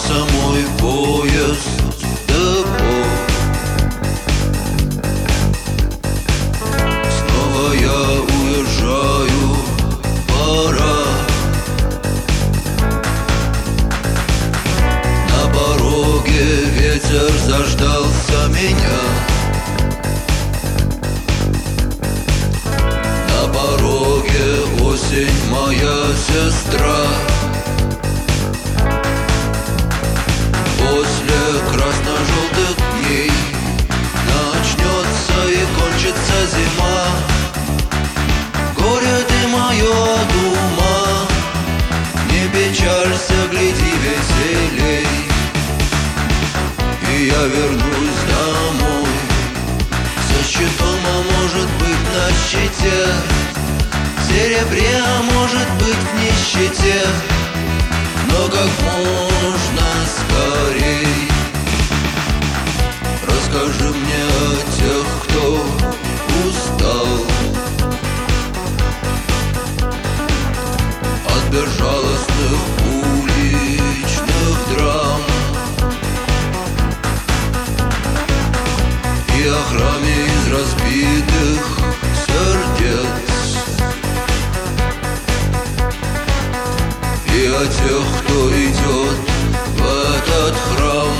Кончился мой поезд в депо. Снова я уезжаю, пора. На пороге ветер заждался меня. На пороге осень, моя сестра. После красно-желтых дней начнется и кончится зима. Горе ты мое, дума, не печалься, гляди веселей. И я вернусь домой со щитом, а может быть на щите, в серебре, а может быть в нищете, но как можно скорей. Расскажи мне о тех, кто устал от безжалостных уличных драм и о храме из разбитых сердец, и о тех, кто идет в этот храм.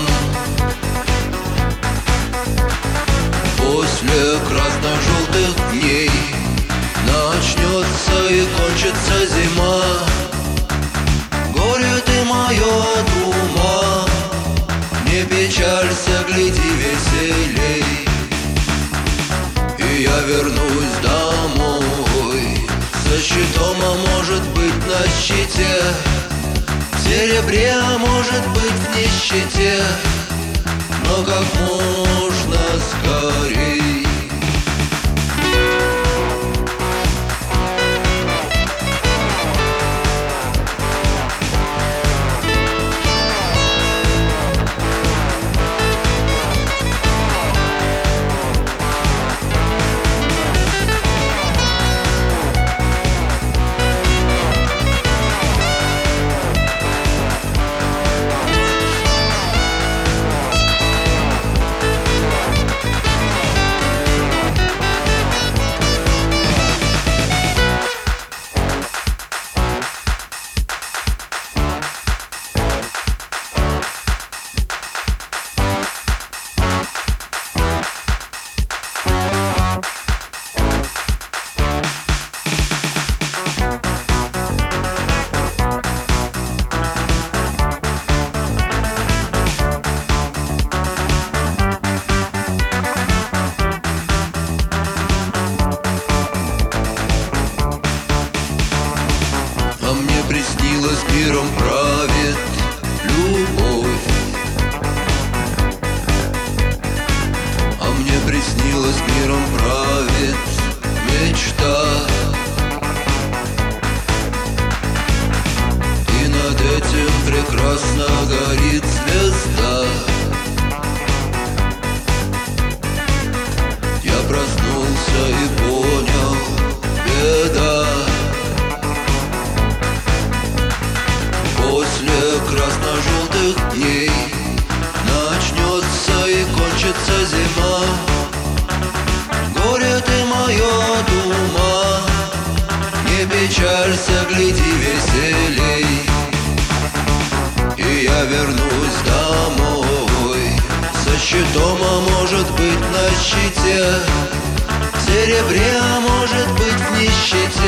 После красно-желтых дней начнется и кончится зима. Горе ты мое, дума, не печалься, гляди веселей. И я вернусь домой со щитом, а может быть на щите, в серебре, а может быть в нищете, но как можно скорей. Приснилось, миром правит любовь, а мне приснилось, миром правит мечта. И над этим прекрасно горит звезда. Я проснулся и понял, беда. После красно-желтых дней начнется и кончится зима. Горе ты мое, дума, не печалься, гляди веселей. И я вернусь домой со щитом, а может быть на щите, в серебре, а может быть в нищете,